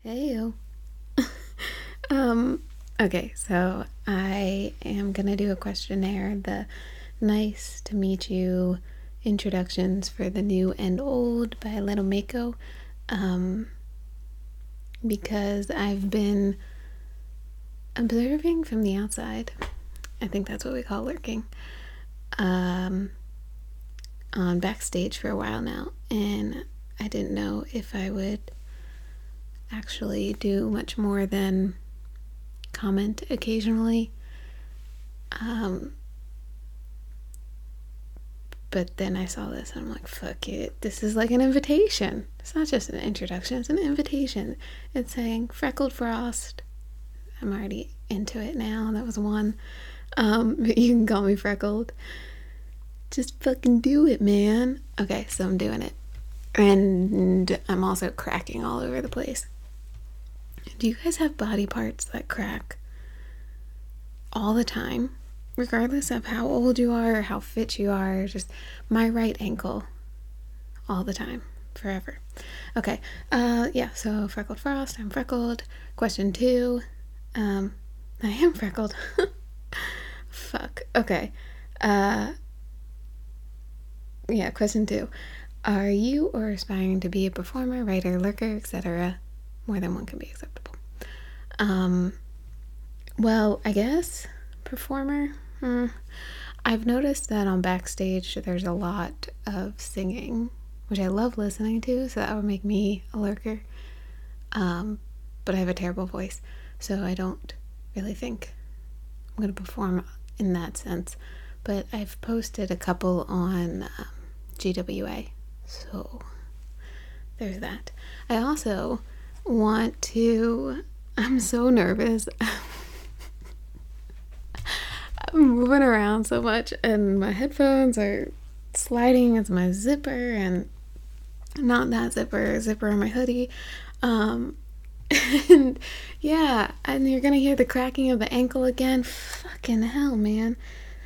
Heyo. Okay, so I am gonna do a questionnaire, the nice to meet you introductions for the new and old by Little Mako. Um, because I've been observing from the outside. I think that's what we call lurking. On Backstage for a while now, and I didn't know if I would actually do much more than comment occasionally. But then I saw this and I'm like, fuck it. This is like an invitation. It's not just an introduction, it's an invitation. It's saying Freckled Frost. I'm already into it now. That was one. But you can call me Freckled. Just fucking do it, man. Okay, so I'm doing it. And I'm also cracking all over the place. Do you guys have body parts that crack all the time? Regardless of how old you are or how fit you are, just my right ankle all the time, forever. Okay, yeah, so Freckled Frost, I'm freckled. Question 2, I am freckled. Fuck, okay. Yeah, question 2. Are you or aspiring to be a performer, writer, lurker, etc.? More than one can be acceptable. Well, I guess performer. I've noticed that on Backstage there's a lot of singing, which I love listening to, so that would make me a lurker. But I have a terrible voice, so I don't really think I'm going to perform in that sense. But I've posted a couple on GWA, so there's that. I also want to... I'm so nervous. I'm moving around so much and my headphones are sliding into my zipper and not that zipper in my hoodie. And yeah, and you're gonna hear the cracking of the ankle again. Fucking hell, man.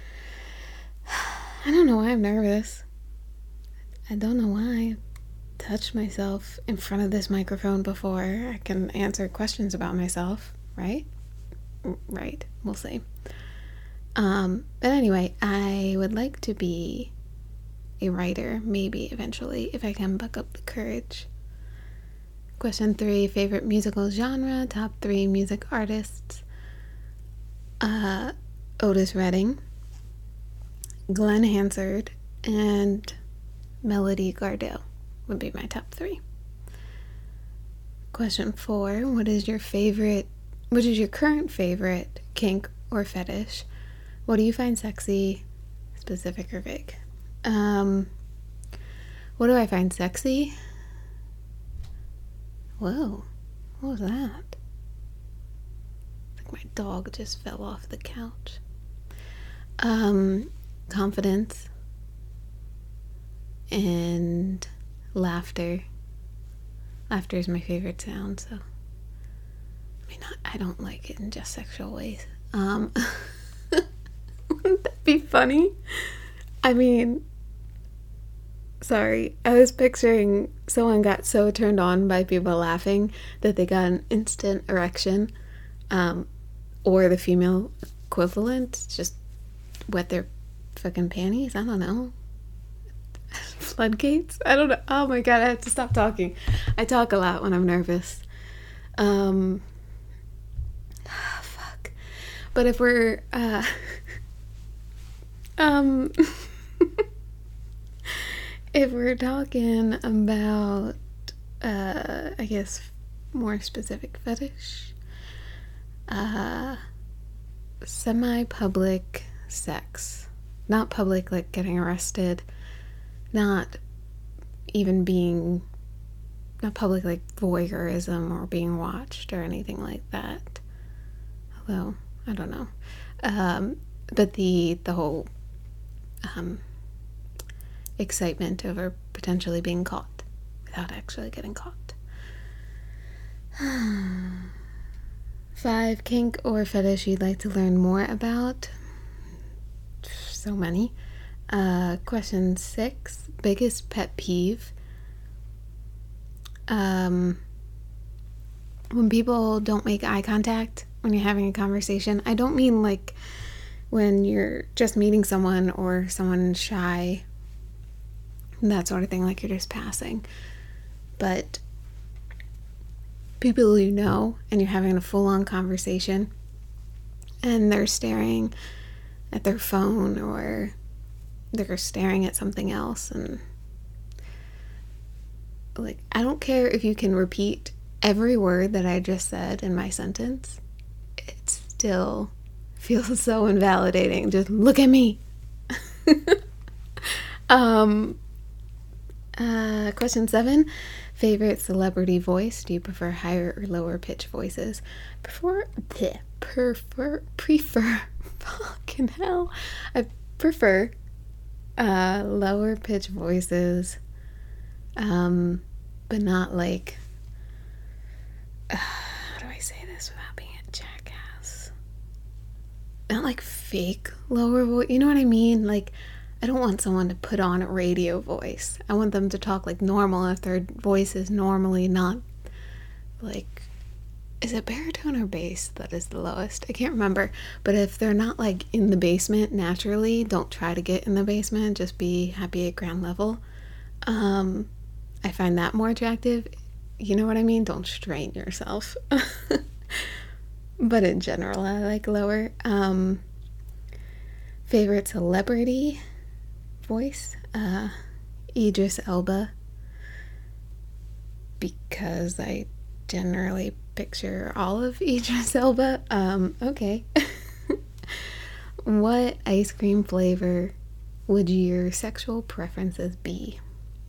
I don't know why I'm nervous. I don't know why I touched myself in front of this microphone before. I can answer questions about myself, right? Right, we'll see. But anyway, I would like to be a writer, maybe eventually, if I can buck up the courage. Question 3, favorite musical genre, top 3 music artists. Otis Redding, Glenn Hansard, and Melody Gardot would be my top 3. Question 4, what is your current favorite kink or fetish? What do you find sexy, specific or vague? What do I find sexy? Whoa, what was that? Like my dog just fell off the couch. Confidence and laughter. Laughter is my favorite sound, so I mean, I don't like it in just sexual ways. Wouldn't that be funny? I mean, sorry, I was picturing someone got so turned on by people laughing that they got an instant erection, or the female equivalent just wet their fucking panties. I don't know. Floodgates? I don't know. Oh my god, I have to stop talking. I talk a lot when I'm nervous. Fuck. But if we're if we're talking about I guess more specific fetish, semi-public sex. Not public like getting arrested, not public like voyeurism or being watched or anything like that. Although, I don't know. But the whole excitement over potentially being caught without actually getting caught. 5, kink or fetish you'd like to learn more about. So many. Question 6, biggest pet peeve. when people don't make eye contact when you're having a conversation, I don't mean like when you're just meeting someone or someone shy, that sort of thing, like you're just passing. But people you know and you're having a full-on conversation and they're staring at their phone or they're staring at something else, and like, I don't care if you can repeat every word that I just said in my sentence, it still feels so invalidating. Just look at me. Question 7. Favorite celebrity voice? Do you prefer higher or lower pitch voices? Prefer fucking hell. I prefer lower pitch voices, but not like, how do I say this without being a jackass? Not like fake lower voice, you know what I mean? Like, I don't want someone to put on a radio voice. I want them to talk like normal if their voice is normally not like, is it baritone or bass that is the lowest? I can't remember. But if they're not like in the basement naturally, don't try to get in the basement. Just be happy at ground level. I find that more attractive. You know what I mean? Don't strain yourself. But in general, I like lower. Favorite celebrity voice? Idris Elba. Because I generally picture all of Idris Elba. Okay. What ice cream flavor would your sexual preferences be?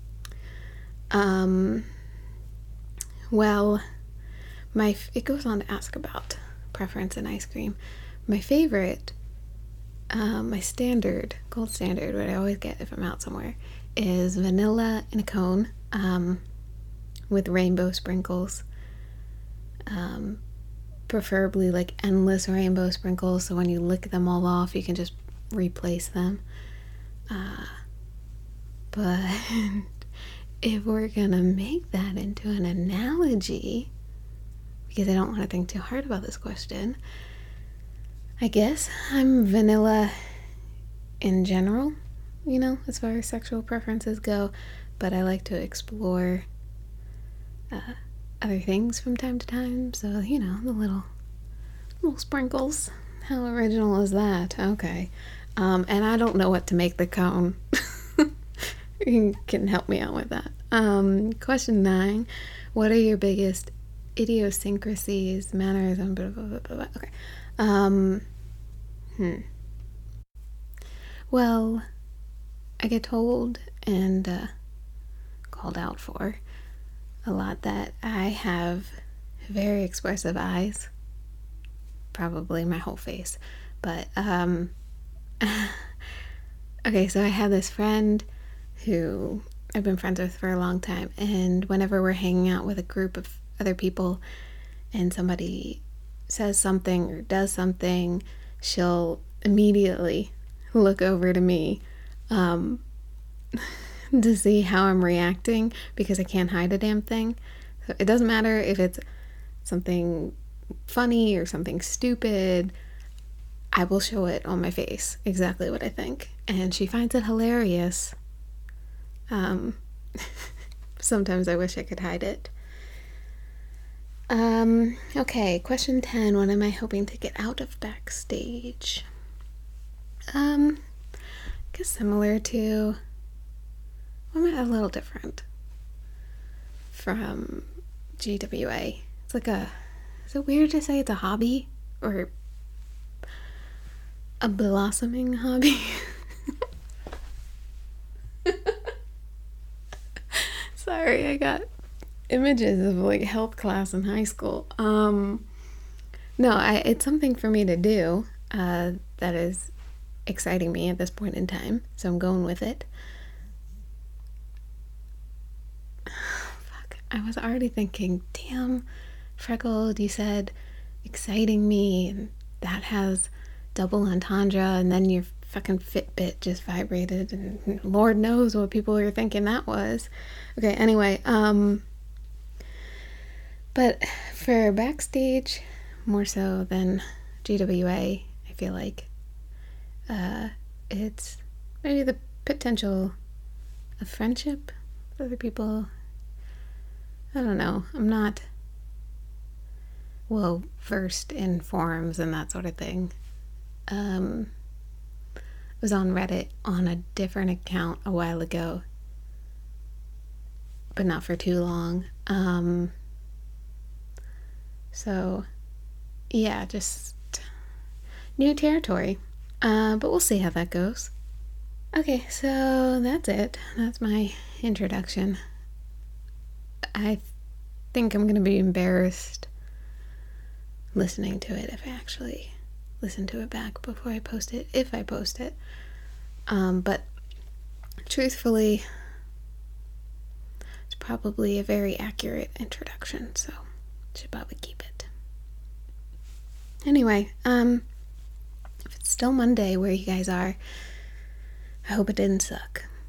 Well, it goes on to ask about preference in ice cream. My favorite, my standard, gold standard, what I always get if I'm out somewhere, is vanilla in a cone, with rainbow sprinkles. Preferably like endless rainbow sprinkles, so when you lick them all off, you can just replace them. But if we're gonna make that into an analogy, because I don't want to think too hard about this question, I guess I'm vanilla in general, as far as sexual preferences go, but I like to explore other things from time to time, so the little sprinkles. How original is that? Okay. And I don't know what to make the cone. You can help me out with that. Question 9. What are your biggest idiosyncrasies, mannerisms, blah, blah, blah, blah, blah. Okay. Well, I get told and called out for a lot that I have very expressive eyes. Probably my whole face. But, okay, so I have this friend who I've been friends with for a long time, and whenever we're hanging out with a group of other people and somebody says something or does something, she'll immediately look over to me to see how I'm reacting, because I can't hide a damn thing. So it doesn't matter if it's something funny or something stupid, I will show it on my face exactly what I think, and she finds it hilarious. Sometimes I wish I could hide it. Okay, question 10. What am I hoping to get out of backstage? I guess similar to, well, a little different from GWA. It's like is it weird to say it's a hobby or a blossoming hobby? Sorry, I got images of like health class in high school. No, it's something for me to do that is exciting me at this point in time, so I'm going with it. Fuck, I was already thinking, damn, Freckled, you said exciting me, and that has double entendre, and then your fucking Fitbit just vibrated, and Lord knows what people were thinking that was. Okay, anyway, But for backstage, more so than GWA, I feel like it's maybe the potential of friendship with other people. I don't know. I'm not well versed in forums and that sort of thing. I was on Reddit on a different account a while ago, but not for too long. So, yeah, just new territory. But we'll see how that goes. Okay, so that's it. That's my introduction. I think I'm gonna be embarrassed listening to it if I actually listen to it back before I post it, if I post it. But truthfully, it's probably a very accurate introduction, so should probably keep it. Anyway, if it's still Monday where you guys are, I hope it didn't suck.